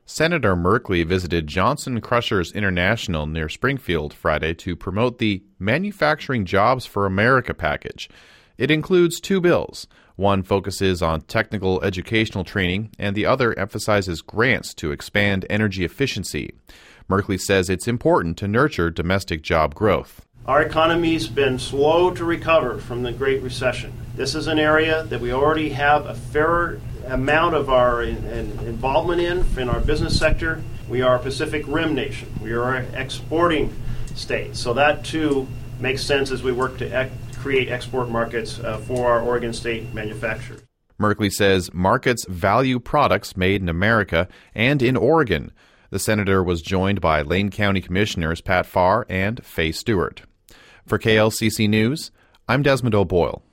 Senator Merkley visited Johnson Crushers International near Springfield Friday to promote the Manufacturing Jobs for America package. It includes two bills. One focuses on technical educational training, and the other emphasizes grants to expand energy efficiency. Merkley says it's important to nurture domestic job growth. Our economy's been slow to recover from the Great Recession. This is an area that we already have a fair amount of our involvement in our business sector. We are a Pacific Rim nation. We are an exporting state. So that, too, makes sense as we work to create export markets for our Oregon State manufacturers. Merkley says markets value products made in America and in Oregon. The senator was joined by Lane County Commissioners Pat Farr and Faye Stewart. For KLCC News, I'm Desmond O'Boyle.